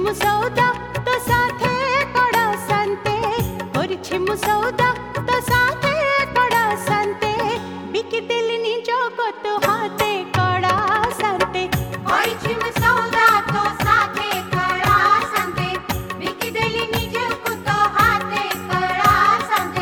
सौदा तो साथे कड़ा संते करिछि मु सौदा तो साथे कड़ा संते बिकी दिलनी जगत हाथे कड़ा संते करिछि मु सौदा तो साथे कड़ा संते बिकी दिलनी जगत हाथे कड़ा संते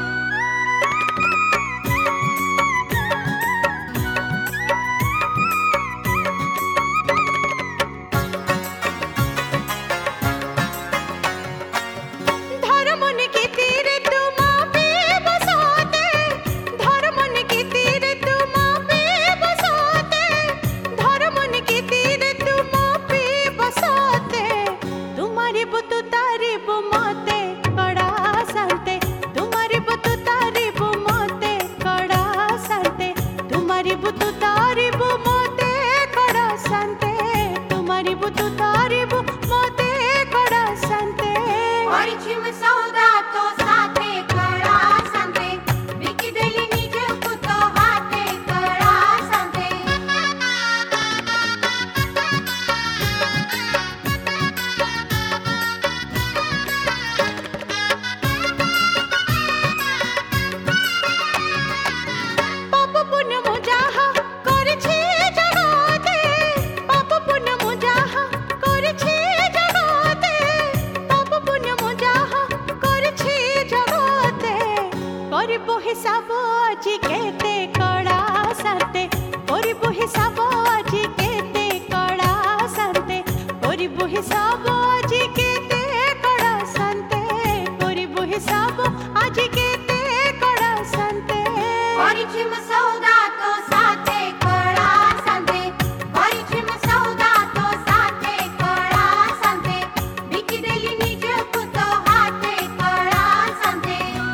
हिसाब आज केते कड़ा संते करिबो हिसाब आज केते कड़ा संते करिबो हिसाब आज केते कड़ा संते करिबो हिसाब आज केते कड़ा संते करिछि मु सौदा तो साथे कड़ा संते करिछि मु सौदा तो साथे कड़ा संते बिकी दिलनी जगत हाथे कड़ा संते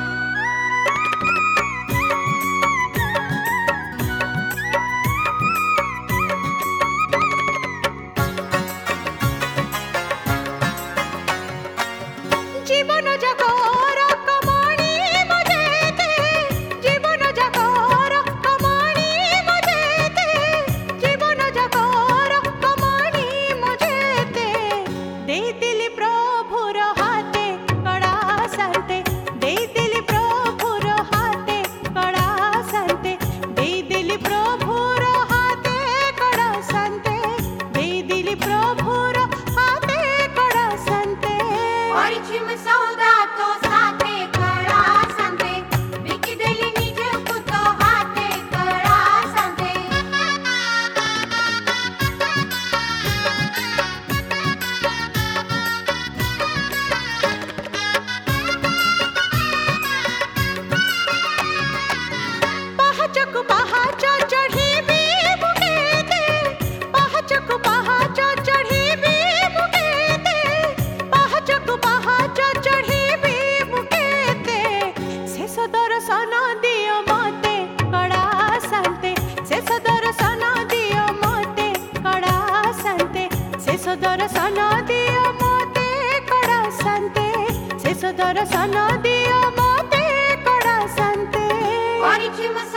जीवन जगर कमाणी मजेते जीवन जगर कमाणी मजेते जीवन जगर कमाणी मजेते दे दिल प्रभुर हाथे कड़ा संते दे दिल प्रभुर हाथे कड़ा संते दे दिल प्रभुर हाथे कड़ा संते दे दिल प्रभुर हाथे कड़ा संते करिछि मु सौदा तो साथे कड़ा संते बिकी दिलनी जगत हाथे कड़ा संते पहाचक पहाच चढ़ीबी बुकेते पहाचक पहाच चढ़ीबी बुकेते पहाचक पहाच चढ़ीबी बुकेते शेष दर्शन दियो मते कड़ा संते शेष दर्शन दियो मते कड़ा संते शेष दर्शन दियो मते कड़ा संते शेष दर्शन दियो मते कड़ा संते करिछि मु